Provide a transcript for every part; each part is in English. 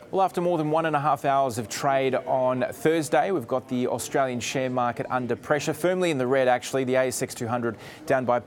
Well, after more than 1.5 hours of trade on Thursday, we've got the Australian share market under pressure, firmly in the red actually. The ASX 200 down by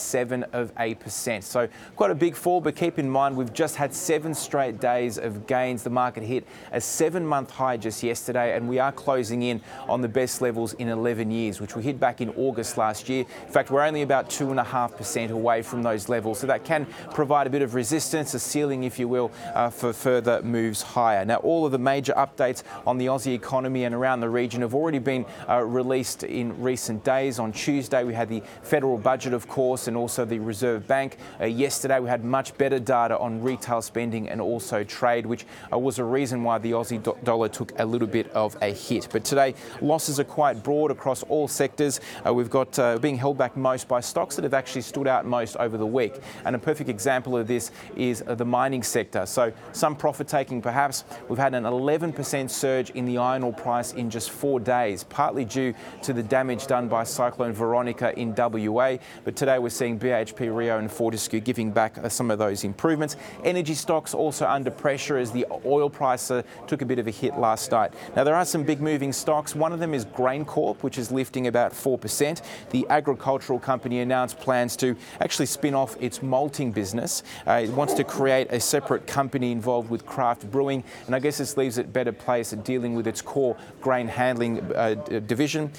0.7%. So quite a big fall, but keep in mind we've just had 7 straight days of gains. The market hit a 7-month high just yesterday, and we are closing in on the best levels in 11 years, which we hit back in August last year. In fact, we're only about 2.5% away from those levels, so that can provide a bit of resistance, a ceiling if you will, for further moves higher. Now, all of the major updates on the Aussie economy and around the region have already been released in recent days. On Tuesday, we had the federal budget, of course, and also the Reserve Bank. Yesterday, we had much better data on retail spending and also trade, which was a reason why the Aussie dollar took a little bit of a hit. But today, losses are quite broad across all sectors. We've got being held back most by stocks that have actually stood out most over the week. And a perfect example of this is the mining sector. So some profit taking perhaps. We've had an 11% surge in the iron ore price in just 4 days, partly due to the damage done by Cyclone Veronica in WA. But today we're seeing BHP, Rio and Fortescue giving back some of those improvements. Energy stocks also under pressure as the oil price took a bit of a hit last night. Now, there are some big moving stocks. One of them is GrainCorp, which is lifting about 4%. The agricultural company announced plans to actually spin off its malting business. It wants to create a separate company involved with craft brewing, and I guess this leaves it better placed at dealing with its core grain handling division.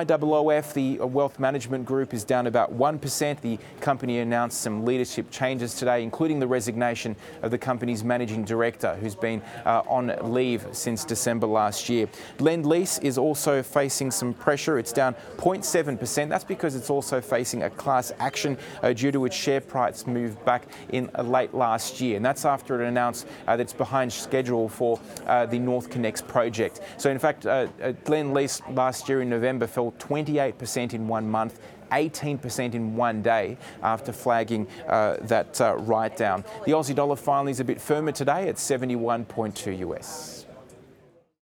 IOOF, the wealth management group, is down about 1%. The company announced some leadership changes today, including the resignation of the company's managing director, who's been on leave since December last year. Lendlease is also facing some pressure. It's down 0.7%. That's because it's also facing a class action due to its share price move back in late last year, and that's after it announced that it's behind schedule for the North Connects project. So in fact, Lendlease last year in November fell 28% in 1 month, 18% in 1 day after flagging that write-down. The Aussie dollar finally is a bit firmer today at 71.2 US.